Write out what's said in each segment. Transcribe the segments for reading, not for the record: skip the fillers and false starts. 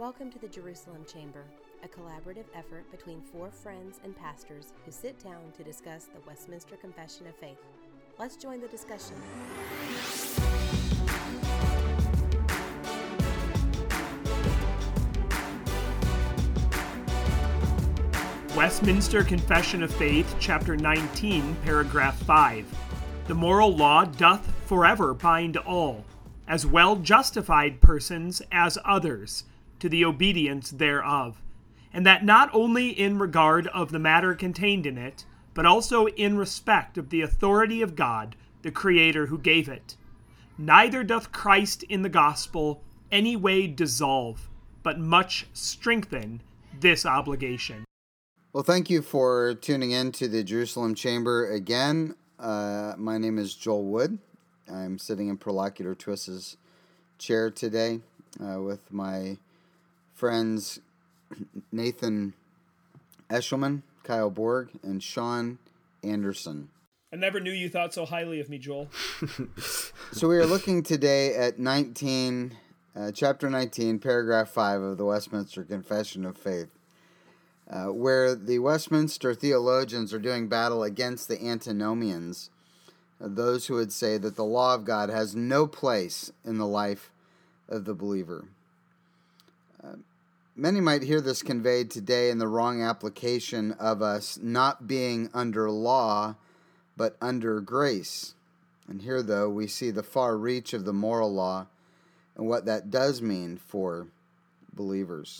Welcome to the Jerusalem Chamber, a collaborative effort between four friends and pastors who sit down to discuss the Westminster Confession of Faith. Let's join the discussion. Westminster Confession of Faith, Chapter 19, Paragraph 5. The moral law doth forever bind all, as well justified persons as others, to the obedience thereof, and that not only in regard of the matter contained in it, but also in respect of the authority of God, the Creator who gave it. Neither doth Christ in the gospel any way dissolve, but much strengthen this obligation. Well, thank you for tuning in to the Jerusalem Chamber again. My name is Joel Wood. I'm sitting in Prolocutor Twist's chair today with my friends Nathan Eshelman, Kyle Borg, and Sean Anderson. I never knew you thought so highly of me, Joel. So we are looking today at chapter 19, paragraph 5 of the Westminster Confession of Faith, where the Westminster theologians are doing battle against the antinomians, those who would say that the law of God has no place in the life of the believer. Many might hear this conveyed today in the wrong application of us not being under law, but under grace. And here, though, we see the far reach of the moral law and what that does mean for believers.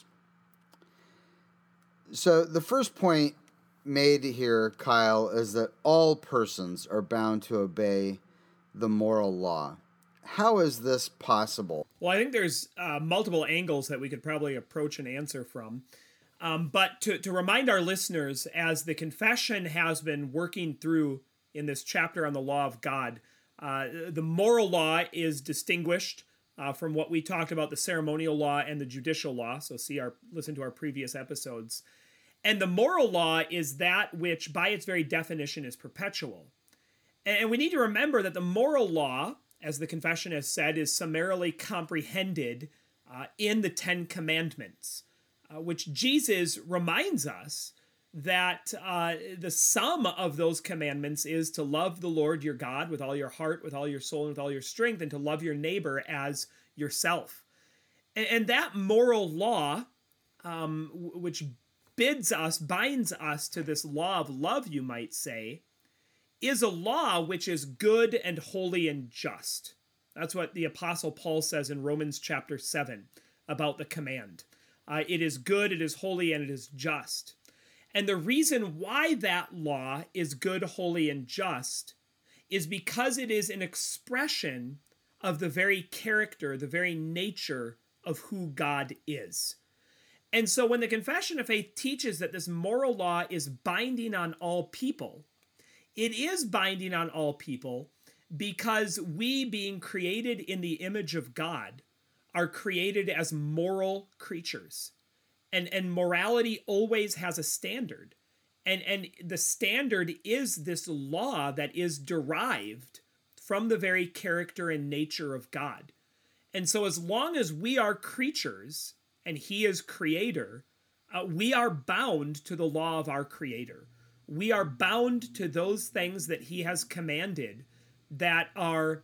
So the first point made here, Kyle, is that all persons are bound to obey the moral law. How is this possible? Well, I think there's multiple angles that we could probably approach and answer from. But to remind our listeners, as the confession has been working through in this chapter on the law of God, the moral law is distinguished from what we talked about, the ceremonial law and the judicial law. So listen to our previous episodes. And the moral law is that which, by its very definition, is perpetual. And we need to remember that the moral law, as the confession has said, is summarily comprehended in the Ten Commandments, which Jesus reminds us that the sum of those commandments is to love the Lord your God with all your heart, with all your soul, and with all your strength, and to love your neighbor as yourself. And that moral law, which binds us to this law of love, you might say, is a law which is good and holy and just. That's what the Apostle Paul says in Romans chapter 7 about the command. It is good, it is holy, and it is just. And the reason why that law is good, holy, and just is because it is an expression of the very character, the very nature of who God is. And so when the Confession of Faith teaches that this moral law is binding on all people, it is binding on all people because we, being created in the image of God, are created as moral creatures. And morality always has a standard. And the standard is this law that is derived from the very character and nature of God. And so as long as we are creatures and He is creator, we are bound to the law of our Creator. We are bound to those things that He has commanded that are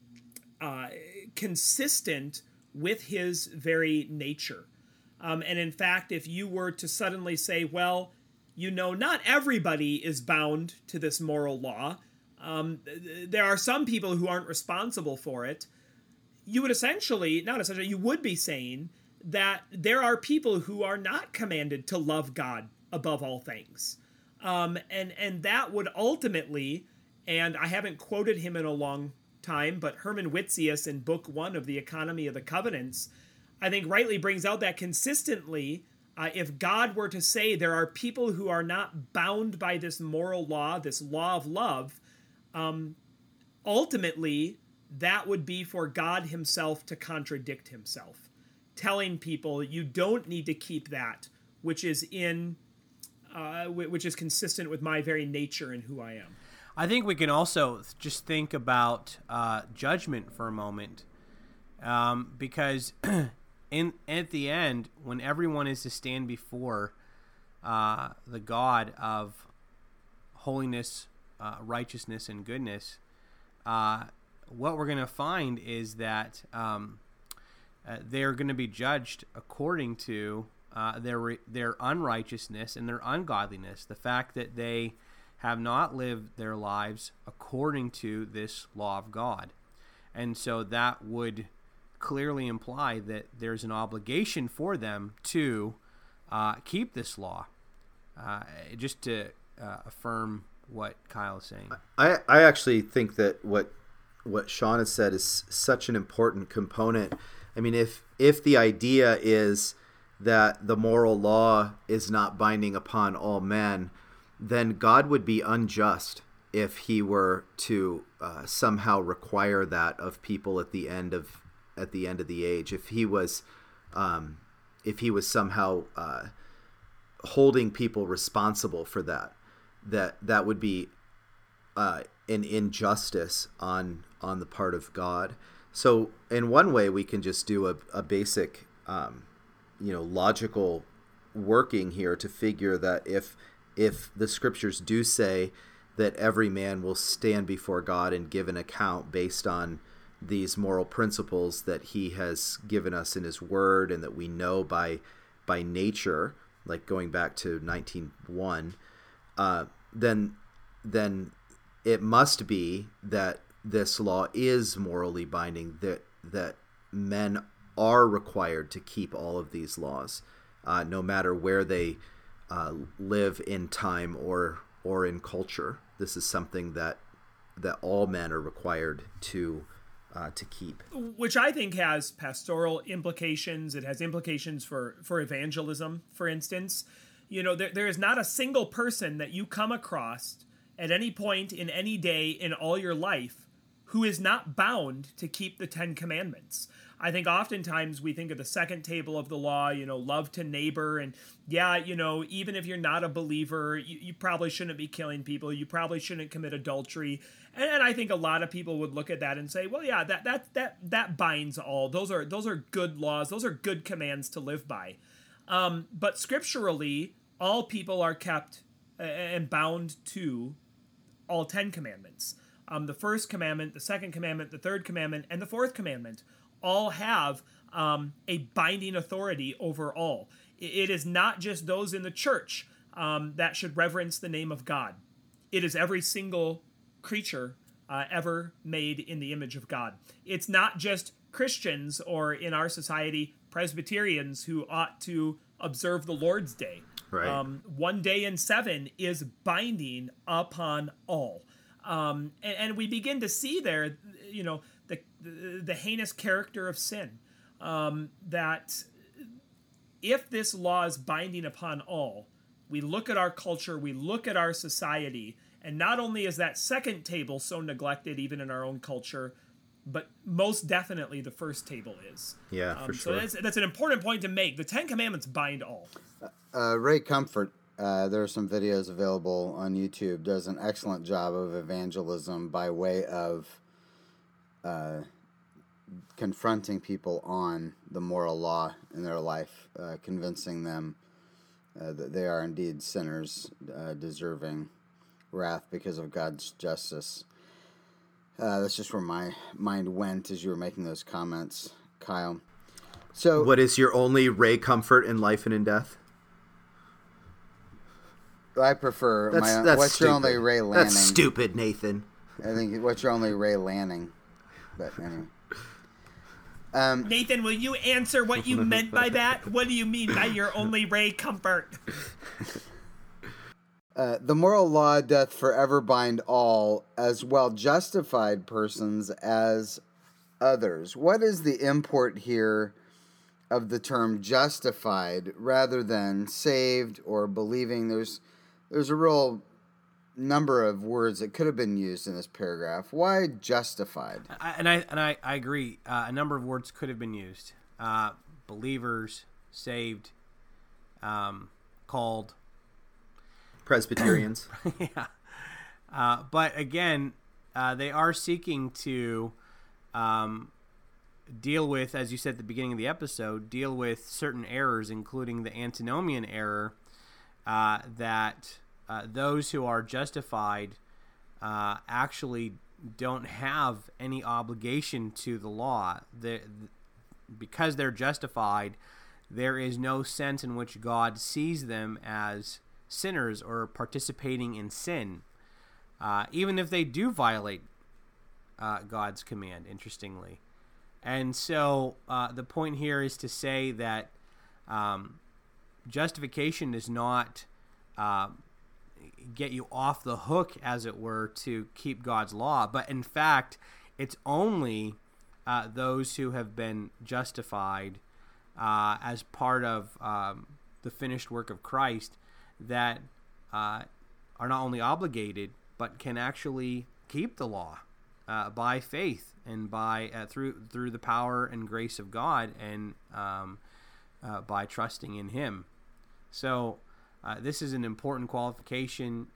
consistent with His very nature. And in fact, if you were to suddenly say, well, not everybody is bound to this moral law. There are some people who aren't responsible for it. You would you would be saying that there are people who are not commanded to love God above all things. And that would ultimately, and I haven't quoted him in a long time, but Herman Witzius in Book 1 of the Economy of the Covenants, I think rightly brings out that consistently, if God were to say there are people who are not bound by this moral law, this law of love, ultimately that would be for God Himself to contradict Himself, telling people you don't need to keep that, which is consistent with my very nature and who I am. I think we can also just think about judgment for a moment, because at the end, when everyone is to stand before the God of holiness, righteousness, and goodness, what we're going to find is that they're going to be judged according to their unrighteousness and their ungodliness, the fact that they have not lived their lives according to this law of God. And so that would clearly imply that there's an obligation for them to keep this law. Just to affirm what Kyle is saying. I actually think that what Sean has said is such an important component. I mean, if the idea is that the moral law is not binding upon all men, then God would be unjust if he were to somehow require that of people at the end of the age. If he was somehow holding people responsible for that would be an injustice on the part of God. So in one way, we can just do a basic, logical working here to figure that if the scriptures do say that every man will stand before God and give an account based on these moral principles that he has given us in his word and that we know by nature, like going back to 19:1, then it must be that this law is morally binding, that men are required to keep all of these laws, no matter where they live in time or in culture. This is something that all men are required to keep. Which I think has pastoral implications. It has implications for evangelism, for instance. There is not a single person that you come across at any point in any day in all your life who is not bound to keep the Ten Commandments. I think oftentimes we think of the second table of the law, love to neighbor. And even if you're not a believer, you probably shouldn't be killing people. You probably shouldn't commit adultery. And I think a lot of people would look at that and say, well, yeah, that binds all. Those are good laws. Those are good commands to live by. But scripturally, all people are kept and bound to all 10 commandments. The first commandment, the second commandment, the third commandment, and the fourth commandment all have a binding authority over all. It is not just those in the church that should reverence the name of God. It is every single creature ever made in the image of God. It's not just Christians or, in our society, Presbyterians who ought to observe the Lord's Day. Right. 1 day in 7 is binding upon all. And we begin to see there, the heinous character of sin, that if this law is binding upon all, we look at our culture, we look at our society, and not only is that second table so neglected even in our own culture, but most definitely the first table is. Yeah, for sure. So that's an important point to make. The Ten Commandments bind all. Ray Comfort, there are some videos available on YouTube, does an excellent job of evangelism by way of confronting people on the moral law in their life, convincing them that they are indeed sinners, deserving wrath because of God's justice. That's just where my mind went as you were making those comments, Kyle. So, what is your only Ray Comfort in life and in death? I prefer that's what's stupid. your only Ray Lanning? That's stupid, Nathan. I think what's your only Ray Lanning? But anyway. Nathan, will you answer what you meant by that? What do you mean by your only Ray Comfort? The moral law doth forever bind all, as well justified persons as others. What is the import here of the term justified rather than saved or believing? There's a real number of words that could have been used in this paragraph. Why justified? I agree. A number of words could have been used. Believers, saved, called. Presbyterians. Yeah. But again, they are seeking to deal with, as you said at the beginning of the episode, deal with certain errors, including the antinomian error, that those who are justified actually don't have any obligation to the law. Because they're justified, there is no sense in which God sees them as sinners or participating in sin, even if they do violate God's command, interestingly. And so the point here is to say that justification does not get you off the hook, as it were, to keep God's law, but in fact, it's only those who have been justified as part of the finished work of Christ that are not only obligated, but can actually keep the law by faith and by through the power and grace of God, and by trusting in Him. So this is an important qualification.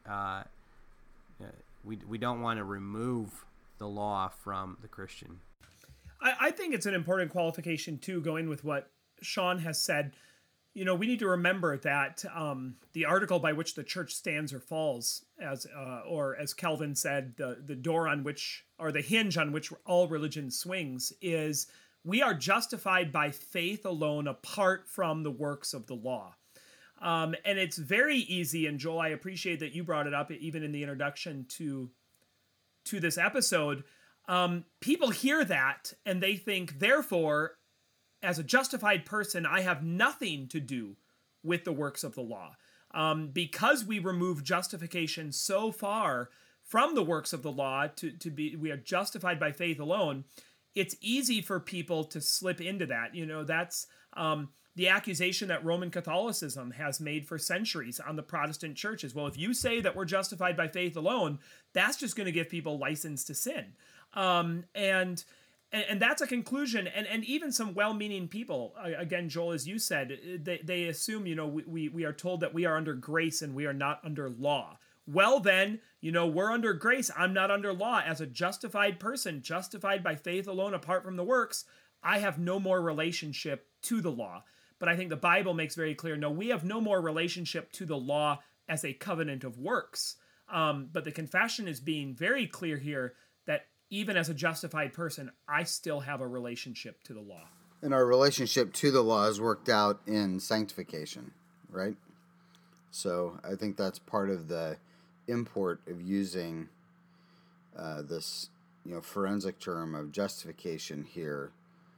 We don't want to remove the law from the Christian. I think it's an important qualification too, going with what Sean has said. We need to remember that the article by which the church stands or falls, as Calvin said, the door on which, or the hinge on which all religion swings, is we are justified by faith alone, apart from the works of the law. And it's very easy, and Joel, I appreciate that you brought it up even in the introduction to this episode. People hear that and they think, therefore, as a justified person, I have nothing to do with the works of the law. Because we remove justification so far from the works of the law we are justified by faith alone, it's easy for people to slip into that. That's the accusation that Roman Catholicism has made for centuries on the Protestant churches. Well, if you say that we're justified by faith alone, that's just going to give people license to sin. And that's a conclusion. And even some well-meaning people, again, Joel, as you said, they assume, we are told that we are under grace and we are not under law. Well, then, we're under grace. I'm not under law. As a justified person, justified by faith alone, apart from the works, I have no more relationship to the law. But I think the Bible makes very clear, no, we have no more relationship to the law as a covenant of works. But the confession is being very clear here that even as a justified person, I still have a relationship to the law. And our relationship to the law is worked out in sanctification, right? So I think that's part of the import of using this, forensic term of justification here.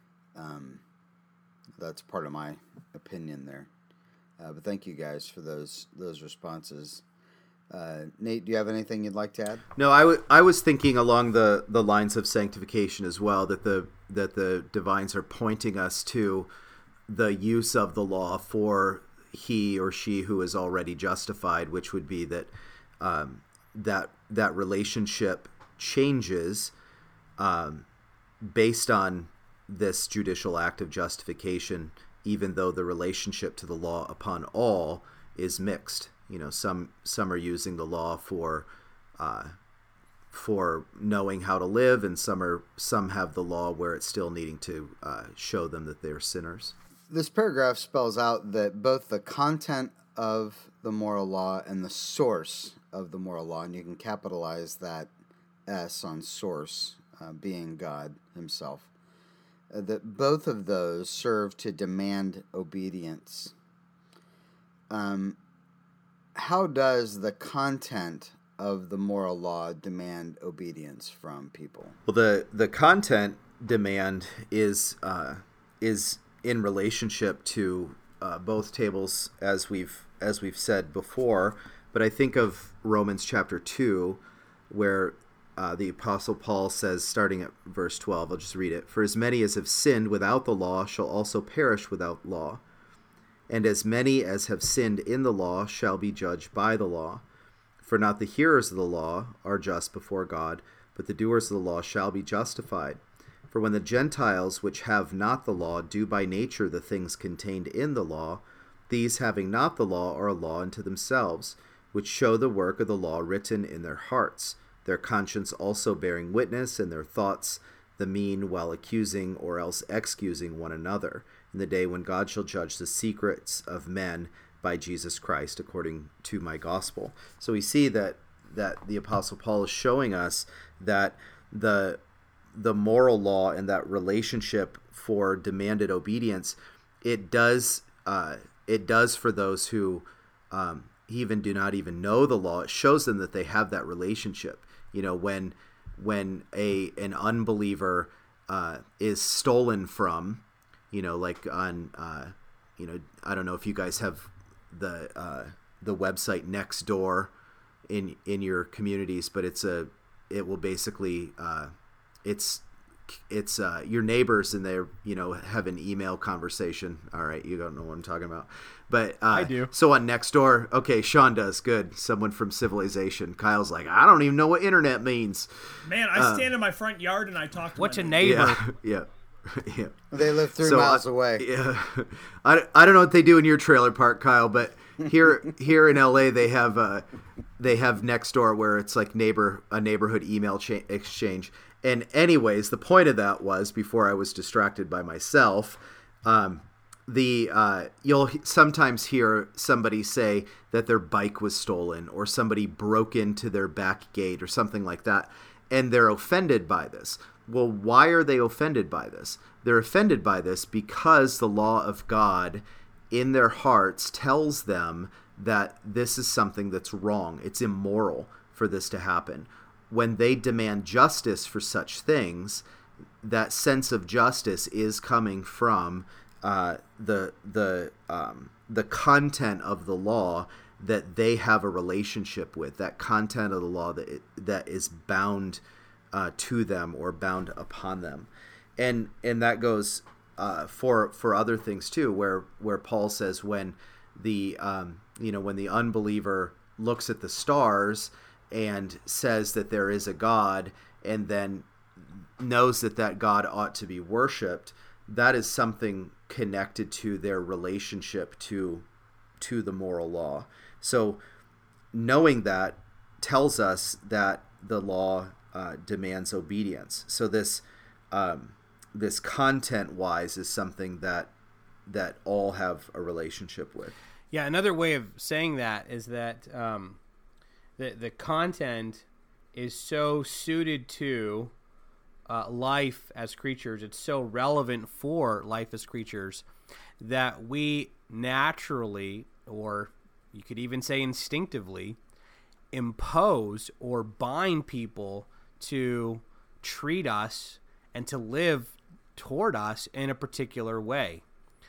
That's part of my opinion there. But thank you guys for those responses. Nate, do you have anything you'd like to add? No, I was thinking along the lines of sanctification as well, that the divines are pointing us to the use of the law for he or she who is already justified, which would be that that relationship changes based on this judicial act of justification, even though the relationship to the law upon all is mixed. Some are using the law for knowing how to live, and some have the law where it's still needing to show them that they're sinners. This paragraph spells out that both the content of the moral law and the source of the moral law, and you can capitalize that S on source, being God Himself, that both of those serve to demand obedience. How does the content of the moral law demand obedience from people? Well, the content demand is in relationship to both tables, as we've said before. But I think of Romans chapter 2, where the Apostle Paul says, starting at verse 12, I'll just read it. For as many as have sinned without the law shall also perish without law. And as many as have sinned in the law shall be judged by the law. For not the hearers of the law are just before God, but the doers of the law shall be justified. For when the Gentiles which have not the law do by nature the things contained in the law, these having not the law are a law unto themselves, which show the work of the law written in their hearts, their conscience also bearing witness, and their thoughts the mean while accusing or else excusing one another, in the day when God shall judge the secrets of men by Jesus Christ, according to my gospel. So we see that the Apostle Paul is showing us that the moral law and that relationship for demanded obedience, it does for those who even do not even know the law. It shows them that they have that relationship. When an unbeliever is stolen from, like on I don't know if you guys have the website Nextdoor in your communities, but it will basically it's your neighbors, and they're have an email conversation. All right, you don't know what I'm talking about, but I do. So on Nextdoor, okay, Sean does. Good. Someone from Civilization. Kyle's like, I don't even know what internet means. Man, I stand in my front yard and I talk to What's my a neighbor. neighbor? Yeah. Yeah. They live 3 miles away. Yeah, I don't know what they do in your trailer park, Kyle, but here in LA they have Nextdoor, where it's like a neighborhood email exchange. And anyways, the point of that was, before I was distracted by myself, you'll sometimes hear somebody say that their bike was stolen, or somebody broke into their back gate or something like that, and they're offended by this. Well, why are they offended by this? They're offended by this because the law of God in their hearts tells them that this is something that's wrong. It's immoral for this to happen. When they demand justice for such things, that sense of justice is coming from the content of the law that they have a relationship with, that content of the law that is bound to them or bound upon them, and that goes for other things too, where Paul says when the unbeliever looks at the stars and says that there is a God, and then knows that God ought to be worshipped, that is something connected to their relationship to the moral law. So knowing that tells us that the law demands obedience. So this content-wise is something that all have a relationship with. Yeah, another way of saying that is that the content is so suited to life as creatures. It's so relevant for life as creatures that we naturally, or you could even say instinctively, impose or bind people to treat us and to live toward us in a particular way.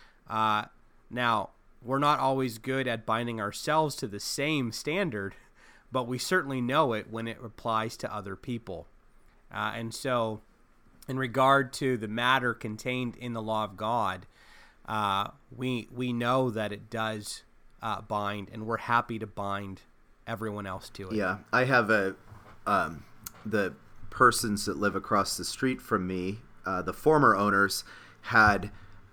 Now, we're not always good at binding ourselves to the same standard, but we certainly know it when it applies to other people. And so, in regard to the matter contained in the law of God, we know that it does bind, and we're happy to bind everyone else to it. Yeah, I have the persons that live across the street from me, the former owners had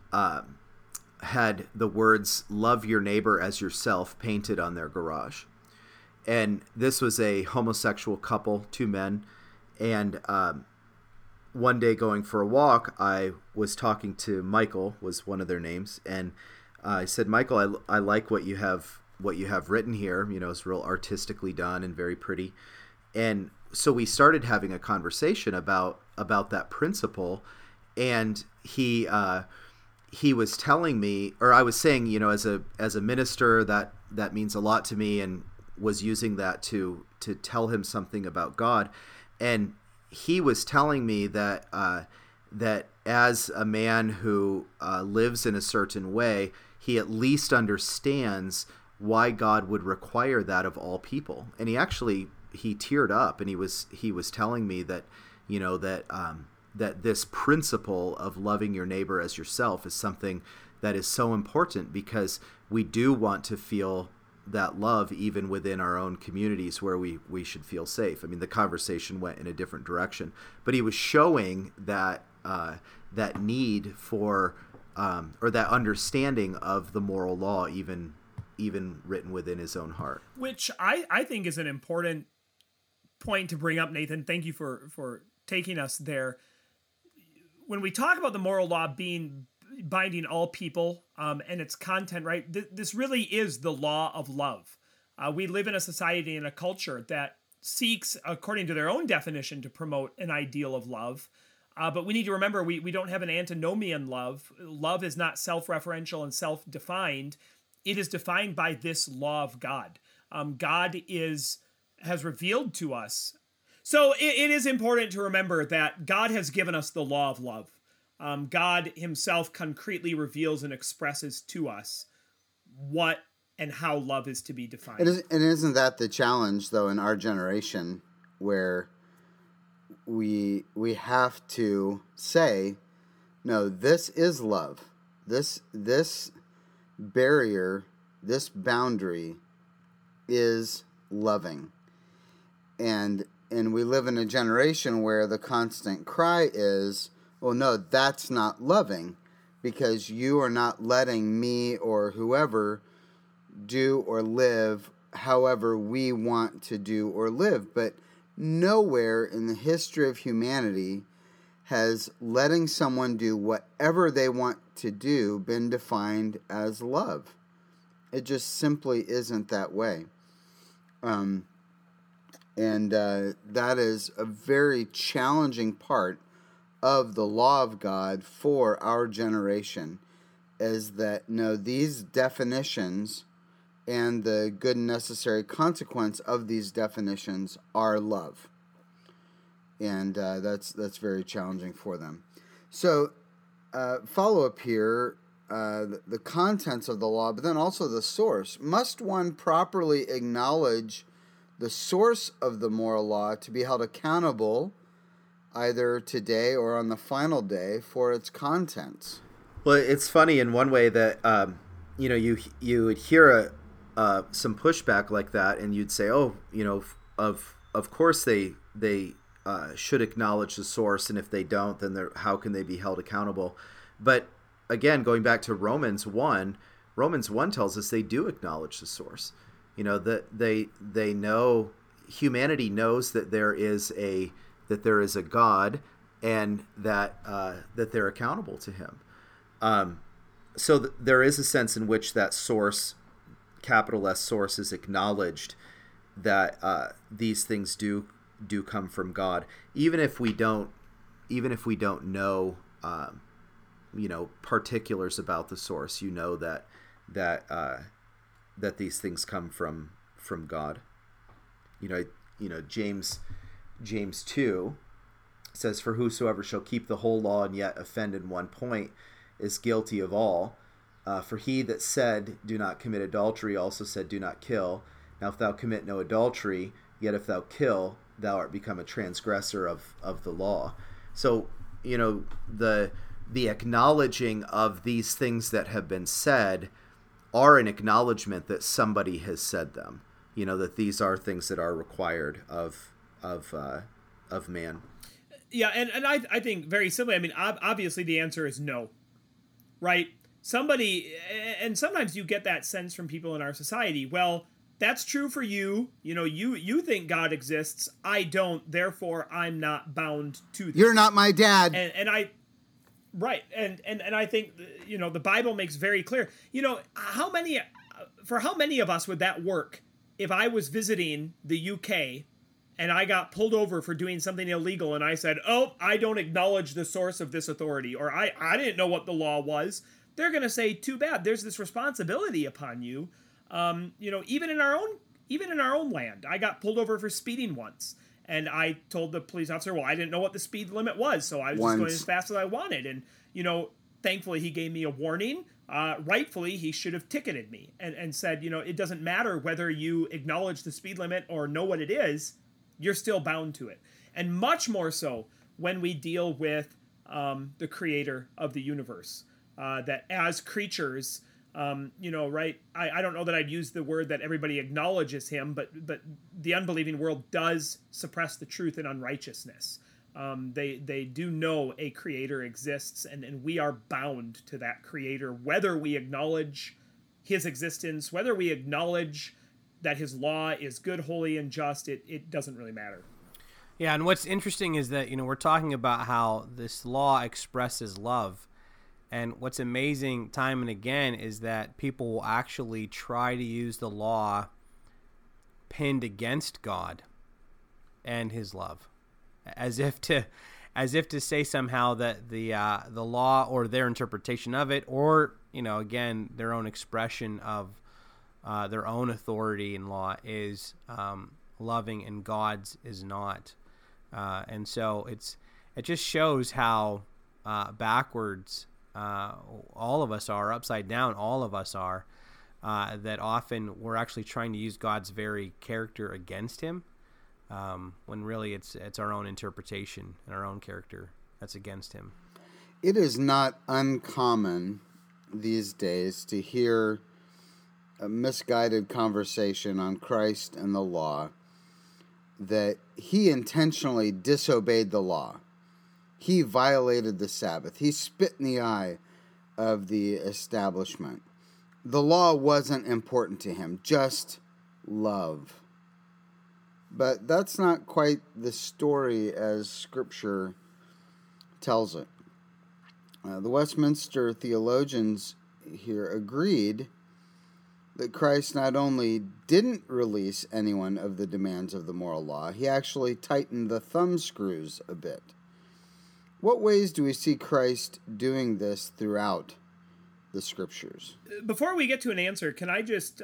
the words "love your neighbor as yourself" painted on their garage. And this was a homosexual couple, 2 men. And one day going for a walk, I was talking to Michael, was one of their names. And I said, Michael, I like what you have written here. It's real artistically done and very pretty. And so we started having a conversation about that principle. And he was telling me, or I was saying, as a minister, that means a lot to me, and was using that to tell him something about God. And he was telling me that as a man who lives in a certain way, he at least understands why God would require that of all people. And he teared up, and he was telling me that that this principle of loving your neighbor as yourself is something that is so important, because we do want to feel that love even within our own communities where we should feel safe. I mean, the conversation went in a different direction, but he was showing that that need for or that understanding of the moral law even written within his own heart. Which I think is an important point to bring up, Nathan. Thank you for taking us there. when we talk about the moral law being binding all people and its content, right, this really is the law of love. We live in a society and a culture that seeks, according to their own definition, to promote an ideal of love. But we need to remember we don't have an antinomian love. Love is not self-referential and self-defined. It is defined by this law of God. God has revealed to us. So it is important to remember that God has given us the law of love. God himself concretely reveals and expresses to us what and how love is to be defined. And isn't that the challenge, though, in our generation, where we have to say, no, this is love. This barrier, this boundary is loving. And we live in a generation where the constant cry is, well, no, that's not loving, because you are not letting me or whoever do or live however we want to do or live. But nowhere in the history of humanity has letting someone do whatever they want to do been defined as love. It just simply isn't that way. And that is a very challenging part of the law of God for our generation, is that, no, these definitions and the good and necessary consequence of these definitions are love. And that's very challenging for them. So, follow-up here, the contents of the law, but then also the source. Must one properly acknowledge the source of the moral law to be held accountable either today or on the final day for its contents? Well, it's funny in one way that you would hear some pushback like that, and you'd say, oh, of course they should acknowledge the source, and if they don't, then how can they be held accountable? But again, going back to Romans 1 tells us they do acknowledge the source. That they know, humanity knows that there is a God, and that they're accountable to him. So there is a sense in which that source, capital S source, is acknowledged, that these things do come from God, even if we don't know particulars about the source. That these things come from God. James 2 says, "For whosoever shall keep the whole law and yet offend in one point is guilty of all. For he that said, do not commit adultery, also said, do not kill. Now if thou commit no adultery, yet if thou kill, thou art become a transgressor of the law." So, the acknowledging of these things that have been said are an acknowledgement that somebody has said them. That these are things that are required of man. Yeah, and I think very simply, obviously the answer is no, right? Somebody, and sometimes you get that sense from people in our society, well, that's true for you. You think God exists. I don't. Therefore, I'm not bound to this. You're not my dad. Right. And I think, the Bible makes very clear, how many of us would that work if I was visiting the UK and I got pulled over for doing something illegal and I said, oh, I don't acknowledge the source of this authority, or I didn't know what the law was. They're going to say, too bad. There's this responsibility upon you. Even in our own land, I got pulled over for speeding once. And I told the police officer, well, I didn't know what the speed limit was, so I was just going as fast as I wanted. And, thankfully he gave me a warning. Rightfully, he should have ticketed me and said, it doesn't matter whether you acknowledge the speed limit or know what it is, you're still bound to it. And much more so when we deal with the creator of the universe, that as creatures, right? I don't know that I'd use the word that everybody acknowledges him, but the unbelieving world does suppress the truth in unrighteousness. They do know a creator exists, and we are bound to that creator, whether we acknowledge his existence, whether we acknowledge that his law is good, holy, and just. It doesn't really matter. Yeah, and what's interesting is that, we're talking about how this law expresses love. And what's amazing time and again is that people will actually try to use the law pinned against God and his love, as if to say somehow that the law or their interpretation of it, or again their own expression of their own authority in law is loving and God's is not. And so it just shows how backwards all of us are, upside down all of us are, that often we're actually trying to use God's very character against him, when really it's our own interpretation and our own character that's against him. It is not uncommon these days to hear a misguided conversation on Christ and the law, that he intentionally disobeyed the law. He violated the Sabbath. He spit in the eye of the establishment. The law wasn't important to him, just love. But that's not quite the story as Scripture tells it. The Westminster theologians here agreed that Christ not only didn't release anyone of the demands of the moral law, he actually tightened the thumb screws a bit. What ways do we see Christ doing this throughout the Scriptures? Before we get to an answer, can I just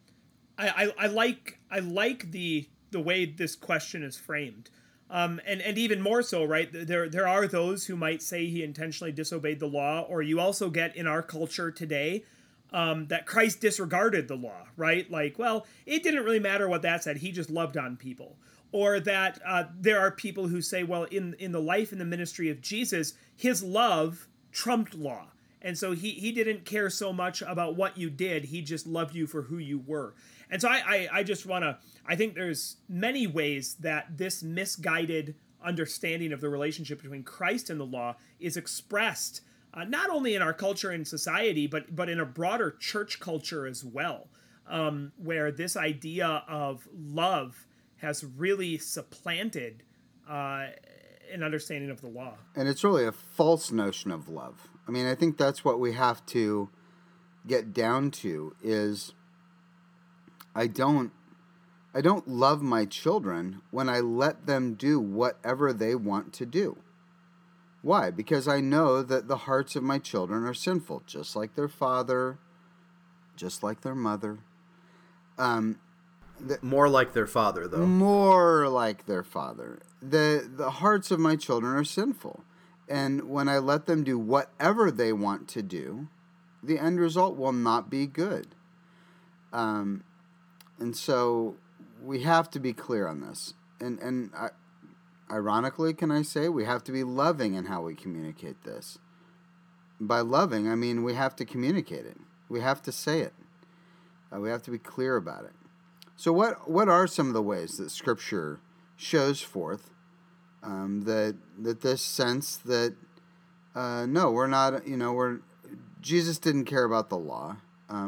I like the way this question is framed, and even more so, right? There are those who might say he intentionally disobeyed the law, or you also get in our culture today that Christ disregarded the law, right? Like, well, it didn't really matter what that said; he just loved on people. Or that there are people who say, well, in the life and the ministry of Jesus, his love trumped law. And so he didn't care so much about what you did. He just loved you for who you were. And so I just want to, I think there's many ways that this misguided understanding of the relationship between Christ and the law is expressed, not only in our culture and society, but in a broader church culture as well, where this idea of love has really supplanted an understanding of the law. And it's really a false notion of love. I mean, I think that's what we have to get down to is I don't love my children when I let them do whatever they want to do. Why? Because I know that the hearts of my children are sinful, just like their father, just like their mother. More like their father, though. More like their father. The hearts of my children are sinful. And when I let them do whatever they want to do, the end result will not be good. And so we have to be clear on this. And ironically, can I say, we have to be loving in how we communicate this. By loving, I mean we have to communicate it. We have to say it. We have to be clear about it. So what are some of the ways that Scripture shows forth that this sense that no, we're not, Jesus didn't care about the law.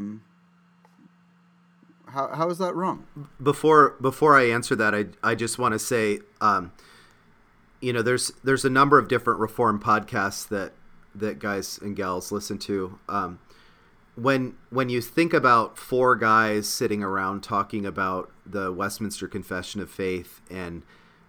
How is that wrong? Before I answer that, I just want to say, there's a number of different Reformed podcasts that guys and gals listen to. When you think about four guys sitting around talking about the Westminster Confession of Faith and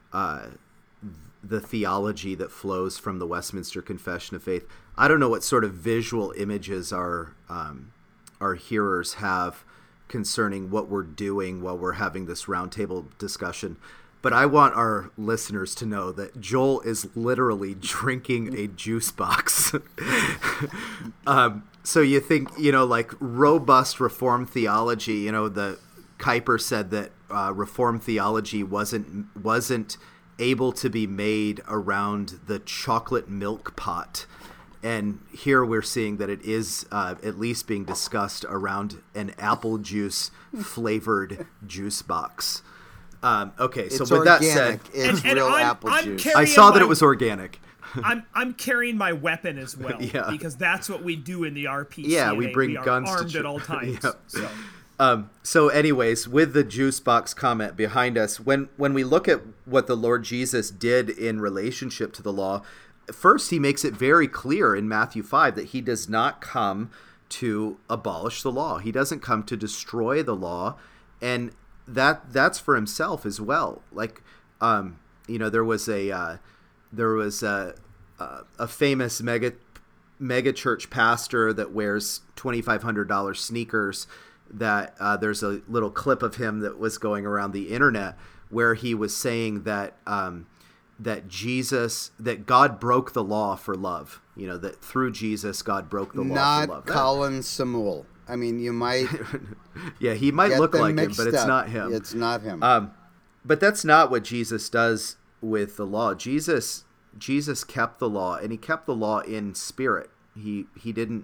the theology that flows from the Westminster Confession of Faith, I don't know what sort of visual images our hearers have concerning what we're doing while we're having this roundtable discussion. But I want our listeners to know that Joel is literally drinking a juice box. So you think, like robust Reformed theology, the Kuyper said that Reformed theology wasn't able to be made around the chocolate milk pot. And here we're seeing that it is at least being discussed around an apple juice flavored juice box. Okay, so with organic. that said, it's real apple juice. I saw that it was organic. I'm carrying my weapon as well, Yeah. because that's what we do in the RPC. Yeah, we bring are guns armed to at all times. Yep. So. So anyways, with the juice box comment behind us, when we look at what the Lord Jesus did in relationship to the law, first he makes it very clear in Matthew 5 that he does not come to abolish the law. He doesn't come to destroy the law, and that's for himself as well. Like, there was a famous mega church pastor that wears $2,500 sneakers. That there's a little clip of him that was going around the internet where he was saying that that God broke the law for love. That through Jesus God broke the law for love. Not Colin Samuel. I mean, you might. Yeah, he might look like him, but it's not him. It's not him. But that's not what Jesus does with the law. Jesus kept the law, and he kept the law in spirit. He didn't.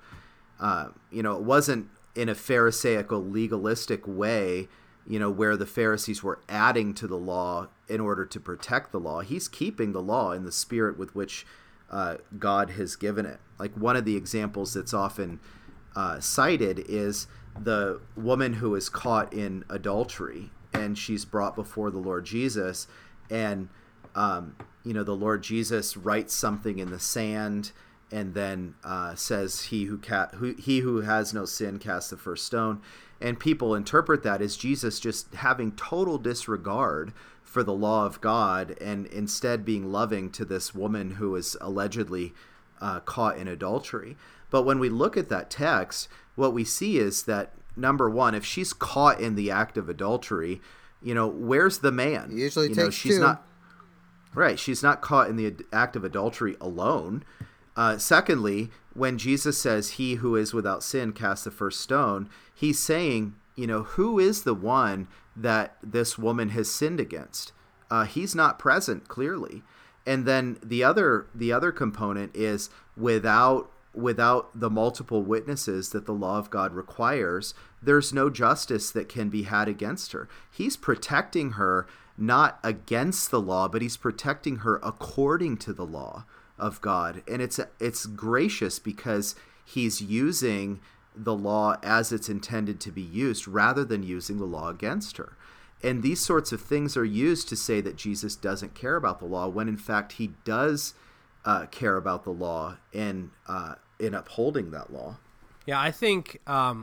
It wasn't in a Pharisaical legalistic way, where the Pharisees were adding to the law in order to protect the law. He's keeping the law in the spirit with which God has given it. Like, one of the examples that's often cited is the woman who is caught in adultery, and she's brought before the Lord Jesus, and the Lord Jesus writes something in the sand, and then says, he who has no sin cast the first stone. And people interpret that as Jesus just having total disregard for the law of God, and instead being loving to this woman who is allegedly caught in adultery. But when we look at that text, what we see is that, number one, if she's caught in the act of adultery, where's the man? Usually takes she's two. Not right. She's not caught in the act of adultery alone. Secondly, when Jesus says, he who is without sin cast the first stone, he's saying, who is the one that this woman has sinned against? He's not present, clearly. And then the other component is without the multiple witnesses that the law of God requires, there's no justice that can be had against her. He's protecting her not against the law, but he's protecting her according to the law of God. And it's gracious because he's using the law as it's intended to be used rather than using the law against her. And these sorts of things are used to say that Jesus doesn't care about the law, when in fact he does care about the law and in upholding that law. Yeah, I think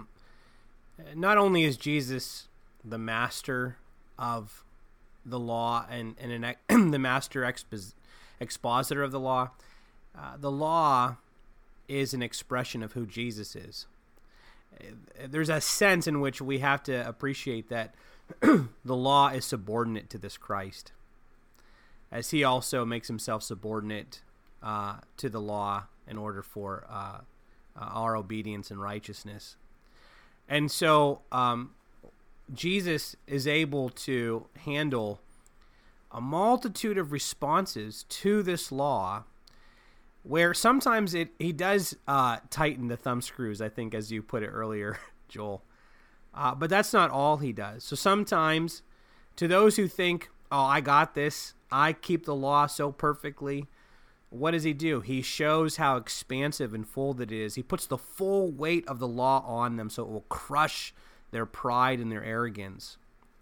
not only is Jesus the master of the law and the master expositor of the law is an expression of who Jesus is. There's a sense in which we have to appreciate that the law is subordinate to this Christ, as he also makes himself subordinate to the law in order for our obedience and righteousness. And so Jesus is able to handle a multitude of responses to this law, where sometimes he does tighten the thumb screws, I think, as you put it earlier, Joel. But that's not all he does. So sometimes, to those who think, oh, I got this, I keep the law so perfectly, what does he do? He shows how expansive and full that it is. He puts the full weight of the law on them so it will crush their pride and their arrogance.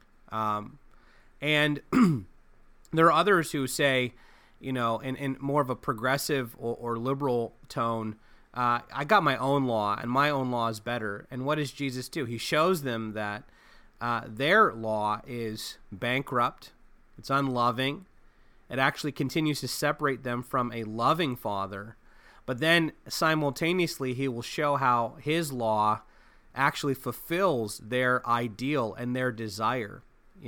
And there are others who say, in more of a progressive or liberal tone, I got my own law, and my own law is better. And what does Jesus do? He shows them that their law is bankrupt, it's unloving, it actually continues to separate them from a loving Father. But then simultaneously, he will show how his law actually fulfills their ideal and their desire.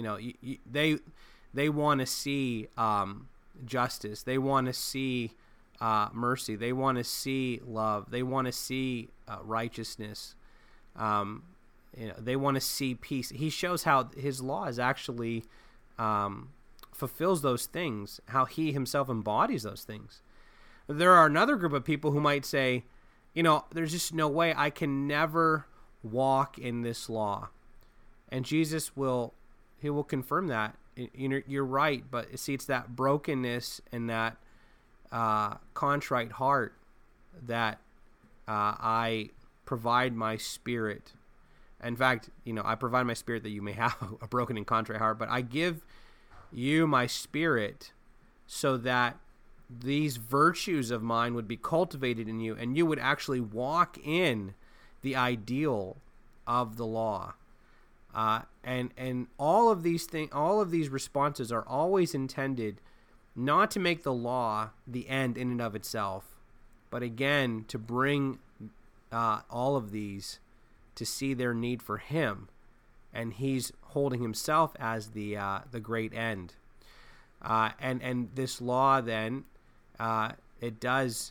They want to see justice. They want to see mercy. They want to see love. They want to see righteousness. They want to see peace. He shows how his law is actually fulfills those things, how he himself embodies those things. There are another group of people who might say, there's just no way I can never walk in this law. And Jesus will confirm that. You're right, but see, it's that brokenness and that contrite heart that I provide my spirit In fact, I provide my spirit that you may have a broken and contrite heart, but I give you my spirit so that these virtues of mine would be cultivated in you, and you would actually walk in the ideal of the law. And all of these things, all of these responses are always intended not to make the law the end in and of itself, but again to bring all of these to see their need for Him, and He's holding Himself as the great end. And this law then it does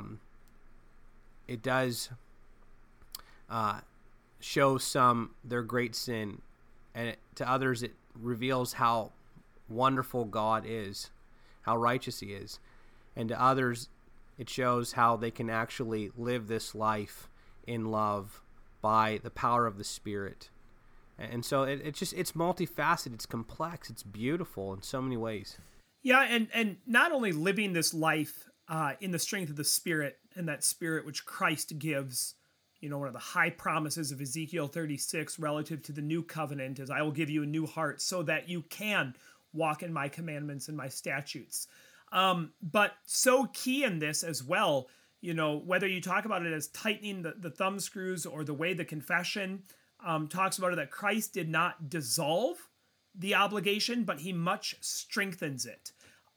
show some their great sin, and to others it reveals how wonderful God is, how righteous He is, and to others it shows how they can actually live this life in love by the power of the Spirit. And so it's multifaceted, it's complex, it's beautiful in so many ways. Yeah, and not only living this life in the strength of the Spirit, and that Spirit which Christ gives. One of the high promises of Ezekiel 36 relative to the new covenant is, I will give you a new heart so that you can walk in my commandments and my statutes. But so key in this as well, whether you talk about it as tightening the thumb screws, or the way the confession talks about it, that Christ did not dissolve the obligation, but He much strengthens it.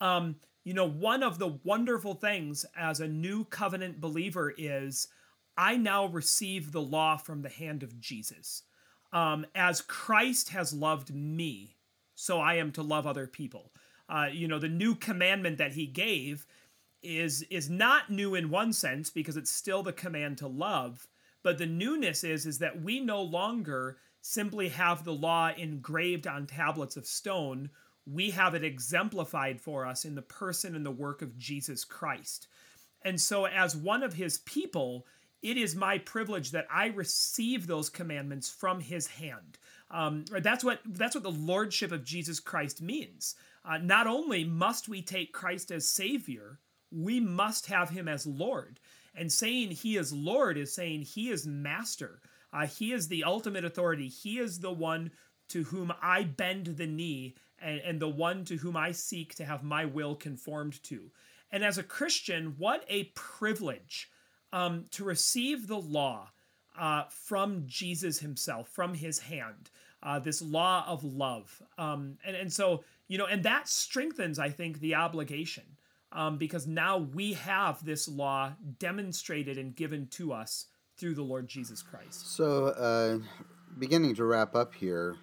One of the wonderful things as a new covenant believer is, I now receive the law from the hand of Jesus. As Christ has loved me, so I am to love other people. The new commandment that He gave is not new in one sense, because it's still the command to love. But the newness is that we no longer simply have the law engraved on tablets of stone. We have it exemplified for us in the person and the work of Jesus Christ. And so as one of His people, it is my privilege that I receive those commandments from His hand. That's what the lordship of Jesus Christ means. Not only must we take Christ as Savior, we must have Him as Lord. And saying He is Lord is saying He is Master. He is the ultimate authority. He is the one to whom I bend the knee, and the one to whom I seek to have my will conformed to. And as a Christian, what a privilege to receive the law from Jesus Himself, from His hand, this law of love. And so, and that strengthens, I think, the obligation, because now we have this law demonstrated and given to us through the Lord Jesus Christ. So, beginning to wrap up here,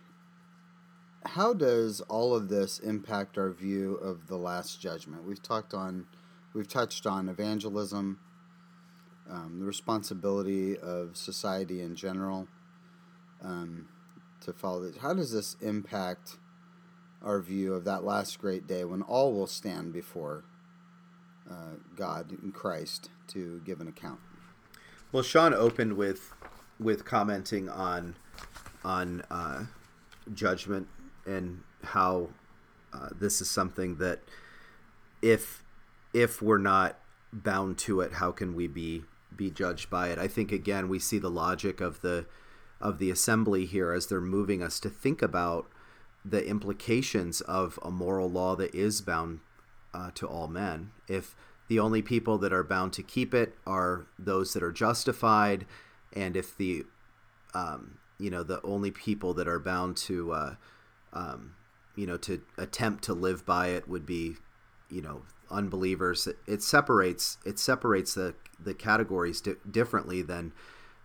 how does all of this impact our view of the Last Judgment? We've touched on evangelism, the responsibility of society in general to follow this. How does this impact our view of that last great day when all will stand before God in Christ to give an account? Well, Sean opened with commenting on judgment, and how this is something that if we're not bound to it, how can we be judged by it? I think again we see the logic of the assembly here as they're moving us to think about the implications of a moral law that is bound to all men. If the only people that are bound to keep it are those that are justified, and if the the only people that are bound to to attempt to live by it would be unbelievers, it separates the categories differently than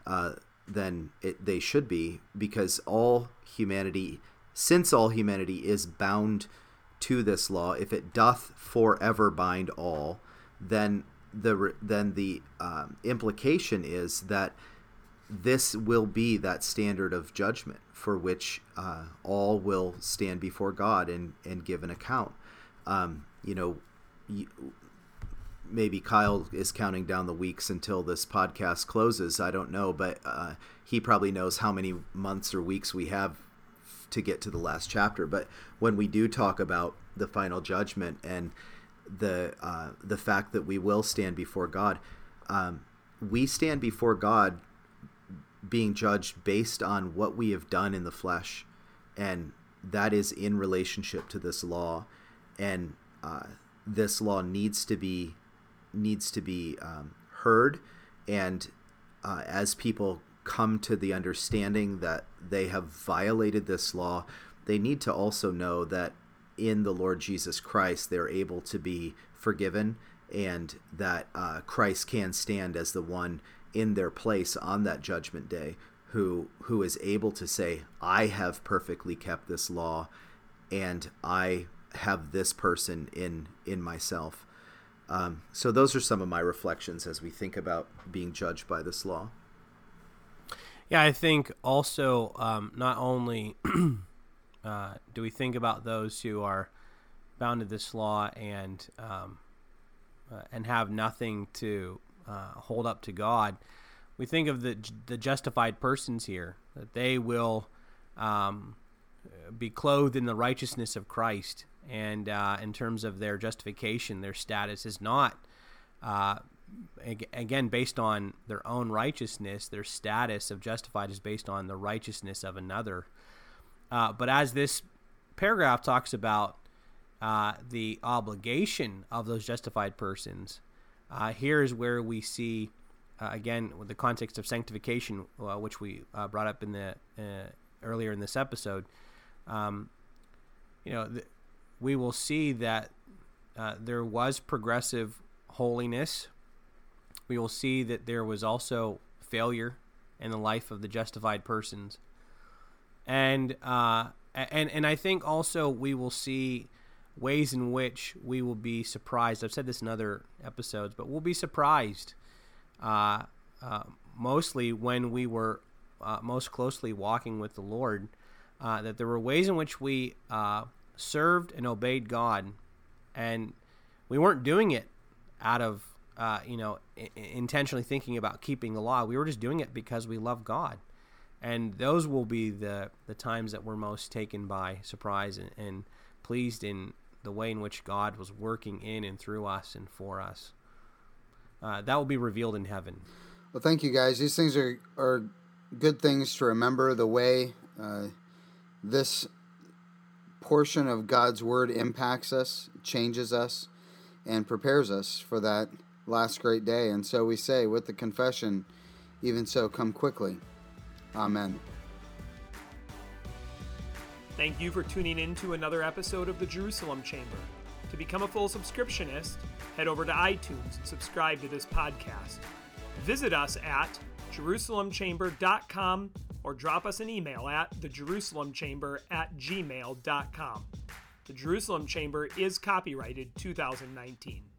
they should be, because since all humanity is bound to this law, if it doth forever bind all, then the implication is that this will be that standard of judgment for which all will stand before God and give an account. Maybe Kyle is counting down the weeks until this podcast closes. I don't know, but he probably knows how many months or weeks we have to get to the last chapter. But when we do talk about the final judgment and the fact that we will stand before God, we stand before God being judged based on what we have done in the flesh, and that is in relationship to this law, and this law needs to be heard, and as people come to the understanding that they have violated this law, they need to also know that in the Lord Jesus Christ they're able to be forgiven, and that Christ can stand as the one in their place on that judgment day who is able to say, I have perfectly kept this law, and I have this person in myself. So those are some of my reflections as we think about being judged by this law. Yeah, I think also not only do we think about those who are bound to this law and have nothing to hold up to God, we think of the justified persons here, that they will be clothed in the righteousness of Christ. And in terms of their justification, their status is not, again, based on their own righteousness. Their status of justified is based on the righteousness of another. But as this paragraph talks about the obligation of those justified persons, here is where we see, again, with the context of sanctification, which we brought up in the earlier in this episode, we will see that there was progressive holiness. We will see that there was also failure in the life of the justified persons, and I think also we will see ways in which we will be surprised. I've said this in other episodes, but we'll be surprised mostly when we were most closely walking with the Lord, that there were ways in which we served and obeyed God, and we weren't doing it out of intentionally thinking about keeping the law. We were just doing it because we love God, and those will be the times that we're most taken by surprise and pleased in the way in which God was working in and through us and for us. That will be revealed in heaven. Well, thank you, guys. These things are good things to remember, the way this portion of God's Word impacts us, changes us, and prepares us for that last great day. And so we say, with the confession, even so, come quickly. Amen. Thank you for tuning in to another episode of the Jerusalem Chamber. To become a full subscriptionist, head over to iTunes and subscribe to this podcast. Visit us at JerusalemChamber.com or drop us an email at thejerusalemchamber@gmail.com. The Jerusalem Chamber is copyrighted 2019.